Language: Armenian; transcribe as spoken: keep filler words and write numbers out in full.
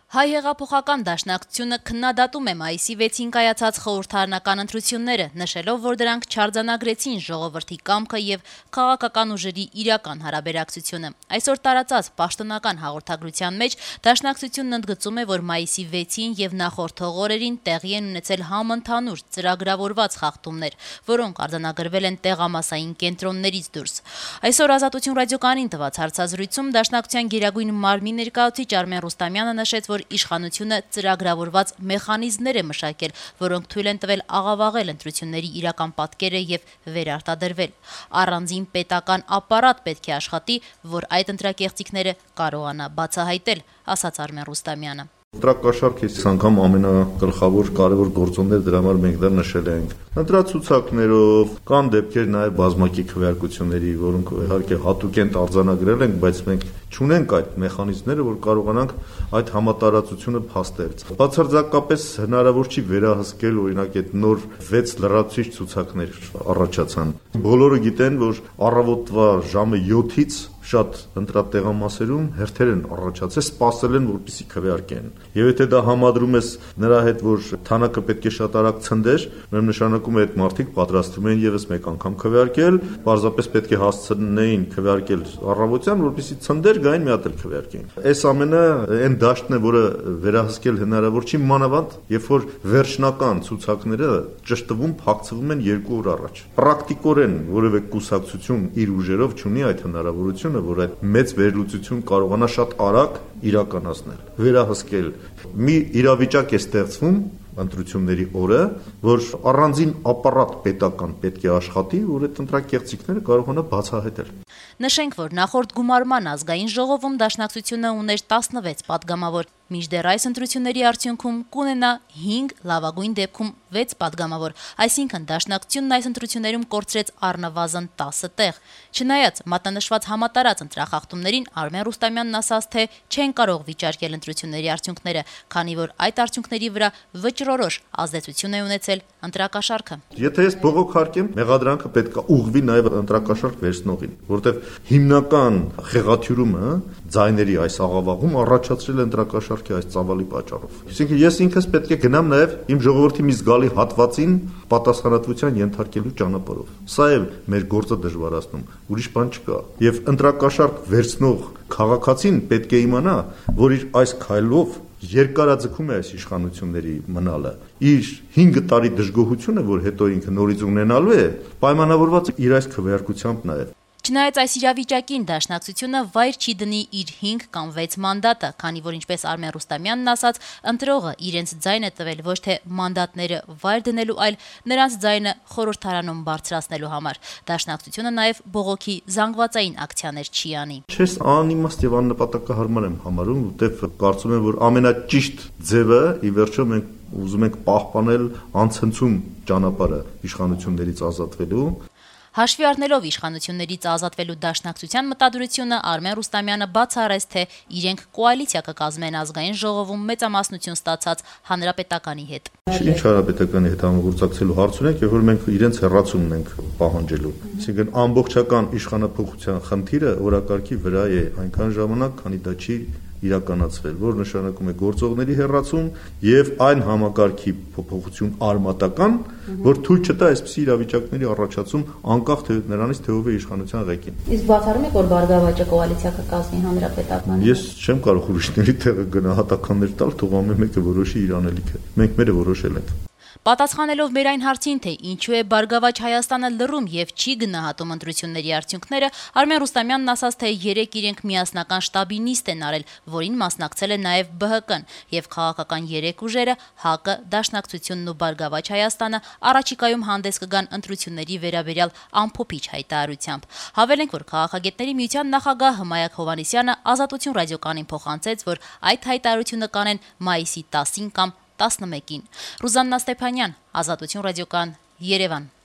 Հայ հեղափոխական դաշնակցությունը քննադատում է մայիսի վեցին կայացած խորհրդարանական ընտրությունները, նշելով, որ դրանք չարձանագրեցին ժողովրդի կամքը եւ քաղաքական ուժերի իրական հարաբերակցությունը։ Այսօր տարածած պաշտոնական հաղորդագրության մեջ դաշնակցությունն ընդգծում է, որ մայիսի վեցին եւ նախորդ օրերին տեղի են ունեցել համընդհանուր ծրագրավորված խախտումներ, որոնք արձանագրվել են տեղամասային կենտրոններից դուրս։ Այսօր Ազատություն ռադիոկայանին տված հարցազրույցում դաշնակցության գերագույն մարմնի ներկայացուցիչ Արմեն Ռուստամյանը նշեց, որ իշխանությունը ծրագրավորված մեխանիզմներ է մշակել, որոնք թույլ են տվել աղավաղել ընտրությունների իրական պատկերը եւ վերարտադրվել։ Առանձին պետական ապարատ պետք է աշխատի, որ այդ ընտրակեղծիքները կարողանա բացահայտել, ասաց Արմեն Ռուստամյանը։ Ընտրակաշառք այս անգամ ամենագլխավոր կարևոր գործոնները դրա համար մենք դա նշել ենք։ Ընտրացուցակներով կան դեպքեր նաև բազմակի քվեարկությունների, որոնք իհարկե հատուկ են արձանագրել ենք, բայց մենք չունենք այդ մեխանիզմները, որ կարողանանք այդ համատարածությունը փաստել։ Բացարձակապես հնարավոր չի վերահսկել, օրինակ, այդ նոր վեց լրացուցիչ ցուցակներ առաջացան։ Բոլորը գիտեն, որ առավոտվա ժամը յոթից շատ ընտրատեղամասերում հերթեր են առաջացել, սպասել են, որպեսզի քվեարկեն։ Եվ եթե դա համադրում ես նրա հետ, որ թանակը պետք է շատ արագ ցնդեր, ուրեմն նշանակում է այդ մարդիկ պատրաստվում են եւս մեկ անգամ քվեարկել, պարզապես պետք է հասցնեին քվեարկել առավոտյան, որպեսզի ցնդեր գային մի հատ էլ քվեարկեն։ Այս ամենը այն դաշտն է, որը վերահսկել հնարավոր չի, մանավանդ, երբ որ վերջնական ցուցակները ճշտվում, փակցվում են երկու օր առաջ։ Պրակտիկորեն որևէ կուսակցություն իր ուժերով չունի այդ հնարավորությունը, որ այդ մեծ վերլուծություն կարողանա շատ արագ իրականացնել, վերահսկել։ Մի իրավիճակ է ստեղծվում ընտրությունների օրը, որ առանձին ապարատ պետական պետք է աշխատի, որ այդ ընտրակեղծիքները կարողանա բացահայտել։ Նշենք, որ նախորդ գումարման ազգային ժողովում դաշնակցությունը ուներ տասնվեց падգամավոր, մինչդեռ այս ընտրությունների արդյունքում կունենա հինգ, լավագույն դեպքում վեց падգամավոր, այսինքն դաշնակցությունն այս ընտրություններում կորցրեց առնվազն տասը տեղ։ Չնայած մատնանշված համատարած ընտրախախտումներին Արմեն Ռուստամյանն ասաց, թե չեն կարող վիճարկել ընտրությունների արդյունքները, քանի որ այդ արդյունքների վրա վճռորոշ ազդեցություն է ունեցել ընտրակաշառքը։ Եթե ես բողոքարկեմ, մեղադրանքը պետք է ուղղվի նաև ընտրակաշառք վերցնողին, որտեղ հիմնական խեղաթյուրումը ձայների այս աղավաղում առաջացրել է ընտրակաշառքի այս ծավալի պատճառով։ Այսինքն ես ինքս պետք է գնամ նաև իմ ժողովրդի մի զգալի հատվածին պատասխանատվության ենթարկելու ճանապարհով։ Սա է մեր գործը դժվարացնում, ուրիշ բան չկա։ Եվ ընտրակաշառք վերցնող քաղաքացին պետք է իմանա, որ իր այս քայլով երկարաձգում է այս իշխանությունների մնալը։ Իր հինգ տարի դժգոհությունը, որ հետո ինքը նորից ունենալու է, պայմանավորված է իր այս քվեարկությամբ նաև։ Չնայած այս իրավիճակին դաշնակցությունը վայր չի դնի իր հինգ կամ վեց մանդատը, քանի որ ինչպես Արմեն Ռուստամյանն ասաց, ընտրողը իրենց ձայնը տվել ոչ թե մանդատները վայր դնելու, այլ նրանց ձայնը խորհրդարանում բարձրացնելու համար։ Դաշնակցությունը նաև բողոքի զանգվածային ակցիաներ չի անի։ Չես անիմաստ եւ աննպատակահարմար եմ համարում, որտեղ կարծում եմ, որ ամենաճիշտ ձևը ի վերջո մենք ուզում ենք պահպանել անցնցում ճանապարհը իշխանություններից ազատվելու։ Հաշվի առնելով իշխանություններից ազատվելու դաշնակցության մտադրությունը, Արմեն Ռուստամյանը բացառեց, թե իրենք կոալիցիա կկազմեն ազգային ժողովում մեծամասնություն ստացած հանրապետականի հետ։ Ինչ հանրապետականի հետ համագործակցելու հարց ունենք, երբ որ մենք իրենց հեռացումն ենք պահանջելու։ Այսինքն ամբողջական իշխանափոխության խնդիրը օրակարգի վրա է այնքան ժամանակ, քանի դա չի իրականացվել, որ նշանակում է գործողների հեռացում եւ այն համակարգի փոփոխություն արմատական, որ թույլ չտա այսպիսի իրավիճակների առաջացում անկախ թե նրանից թե ով է իշխանության ղեկին։ Իսկ բացառում եք, որ Բարգավաճը կոալիցիա կկազմի հանրապետականի։ Ես չեմ կարող ուրիշների տեղը գնահատականներ տալ, թող ամեն մեկը որոշի իր անելիքը։ Մենք մերը որոշել ենք։ Պատասխանելով մեր այն հարցին, թե ինչու է Բարգավաճ Հայաստանը լռում եւ չի գնահատում ընտրությունների արդյունքները, Արմեն Ռուստամյանն ասաց, թե երեք իրենք միասնական շտաբի նիստ են արել, որին մասնակցել է նաեւ Բ Հ Կ-ն եւ քաղաքական երեք ուժերը՝ Հ Կ, Դաշնակցությունն ու Բարգավաճ Հայաստանը առաջիկայում հանդես կգան ընտրությունների վերաբերյալ ամփոփիչ հայտարարությամբ։ Հավելենք, որ քաղաքագետների միության նախագահ Հմայակ Հովհաննիսյանը Ազատություն ռադիոկայանին փոխանցեց, որ այդ հայտարարությունը կանեն մայիսի տասին կամ տասնմեկին։ Ռուզաննա Ստեփանյան, Ազատություն ռադիոկայան, Երևան։